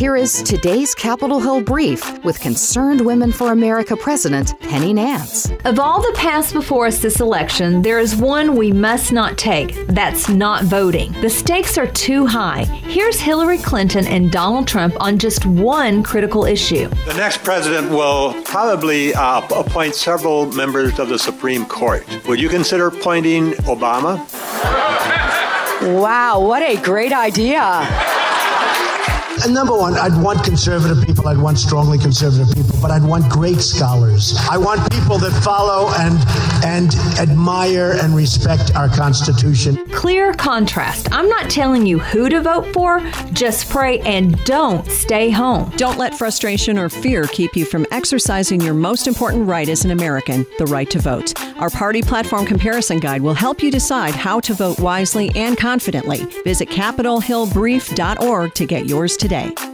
Here is today's Capitol Hill Brief with Concerned Women for America President Penny Nance. Of all the paths before us this election, there is one we must not take. That's not voting. The stakes are too high. Here's Hillary Clinton and Donald Trump on just one critical issue. The next president will probably appoint several members of the Supreme Court. Would you consider appointing Obama? Wow, what a great idea. And number one, I'd want conservative people. I'd want strongly conservative people, but I'd want great scholars. I want people that follow and admire and respect our Constitution. Clear contrast. I'm not telling you who to vote for. Just pray and don't stay home. Don't let frustration or fear keep you from exercising your most important right as an American, the right to vote. Our party platform comparison guide will help you decide how to vote wisely and confidently. Visit CapitolHillBrief.org to get yours today.